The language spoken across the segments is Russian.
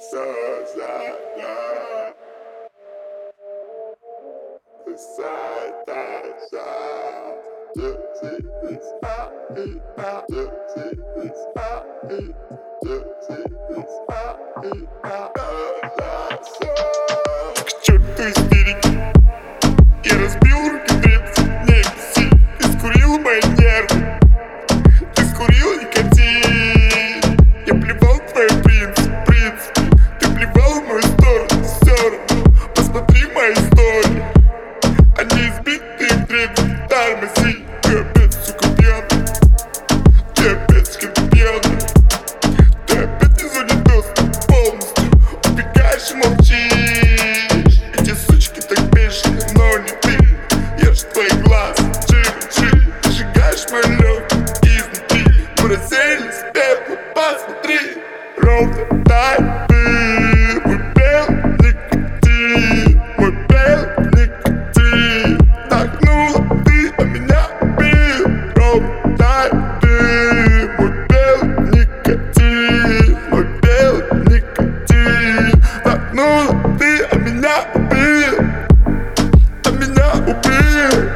К черту истерики, я разбил руки древца, не беси. Ты скурил мои нервы, ты скурил никотин. Я плевал в твои принципы, ты плевал в мою сторону. Все равно, посмотри мои истории, они избитые в древних, тормози. Ты опять, сука, пьяный, ты опять, сука, пьяный. Ты опять не зоне доступа полностью, убегаешь и молчишь. Эти сучки так бешены, но не ты. Я ж твои глаз, чили, ты сжигаешь мои легкие изнутри. Мы разделись, пепла, посмотри. Ровно так ты, мой белый никотин, мой белый никотин. Вдохнула ты, а меня убил. Ровно так ты, мой белый никотин, мой белый никотин. Вдохнула ты, а меня убил, а меня убил,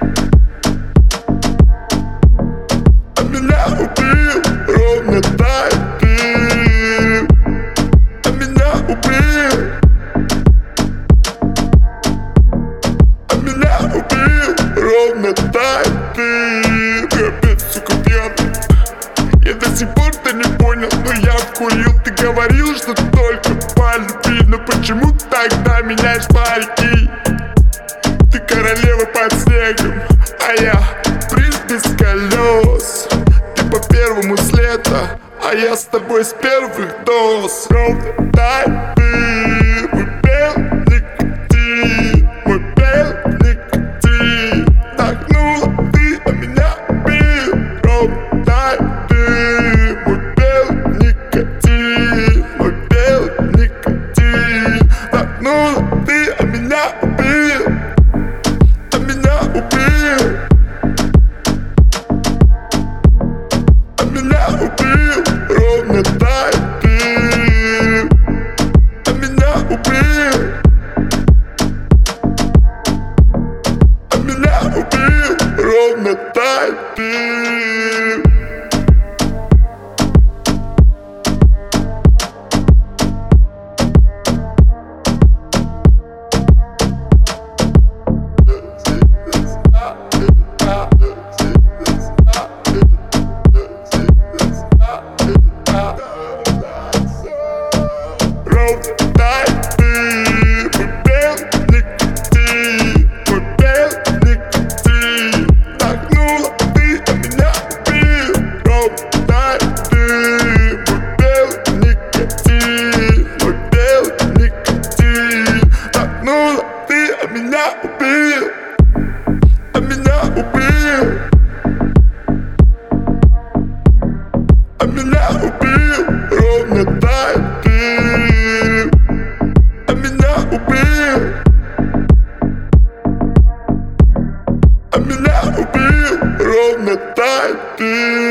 а меня убил. Ровно так ты, а меня убил, а меня убил. Ровно так ты. Ты опять, сука, пьяный. Я до сих пор-то не понял, но я вкурил. Ты говорил, что только по любви, но почему тогда меняешь парики? Ты королева под снегом, а я принц без колес. Ты по первому следу, а я с тобой с первых доз. Ровно так ты, мой белый никотин, мой белый никотин. Вдохнула ты, а меня убил. Ровно так ты, мой белый никотин, мой белый никотин. Вдохнула ты, а меня убил, а меня убил, а меня убил. Ровно так ты, а меня убил, а меня убил. Ровно так ты. Ровно так ты, мой белый никотин, мой белый никотин. Вдохнула ты, а меня убил. Ровно так ты, мой белый никотин, мой белый никотин. Вдохнула ты, а меня убил, а меня убил, а меня убил. Ровно так ты, а меня убил, а меня убил. Ровно так ты.